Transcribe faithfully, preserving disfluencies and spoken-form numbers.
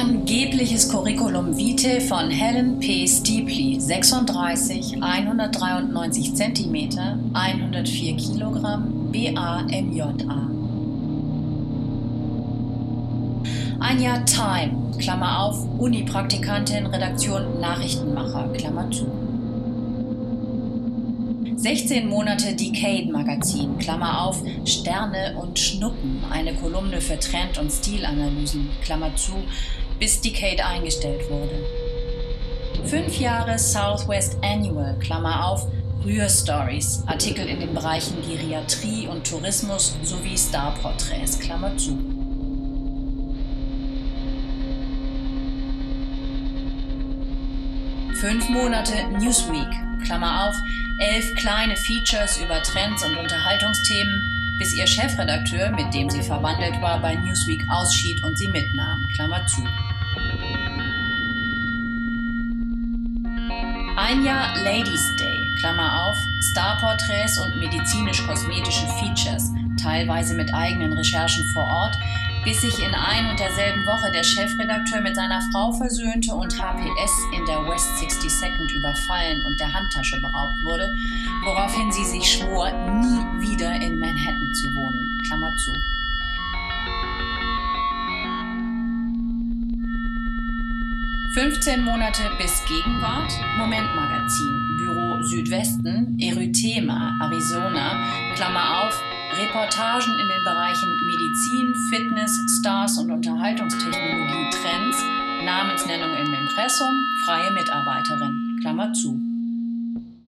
Angebliches Curriculum vitae von Helen P. Steepley, sechsunddreißig, hundertdreiundneunzig Zentimeter, hundertvier Kilogramm, B A M J A. Ein Jahr Time, Klammer auf, Uni-Praktikantin, Redaktion Nachrichtenmacher, Klammer zu. sechzehn Monate Decade-Magazin, Klammer auf, Sterne und Schnuppen, eine Kolumne für Trend- und Stilanalysen, Klammer zu, bis Decade eingestellt wurde. Fünf Jahre Southwest Annual, Klammer auf, Rührstories, Artikel in den Bereichen Geriatrie und Tourismus sowie Starporträts, Klammer zu. Fünf Monate Newsweek, Klammer auf, elf kleine Features über Trends und Unterhaltungsthemen, bis ihr Chefredakteur, mit dem sie verwandelt war, bei Newsweek ausschied und sie mitnahm, Klammer zu. Ein Jahr Ladies Day, Klammer auf, Starporträts und medizinisch-kosmetische Features, teilweise mit eigenen Recherchen vor Ort, bis sich in ein und derselben Woche der Chefredakteur mit seiner Frau versöhnte und H P S in der West sixty-second überfallen und der Handtasche beraubt wurde, woraufhin sie sich schwor, nie wieder in Manhattan zu wohnen, Klammer zu. fünfzehn Monate bis Gegenwart, Moment-Magazin, Büro Südwesten, Erythema, Arizona, Klammer auf, Reportagen in den Bereichen Medizin, Fitness, Stars und Unterhaltungstechnologie, Trends, Namensnennung im Impressum, freie Mitarbeiterin, Klammer zu.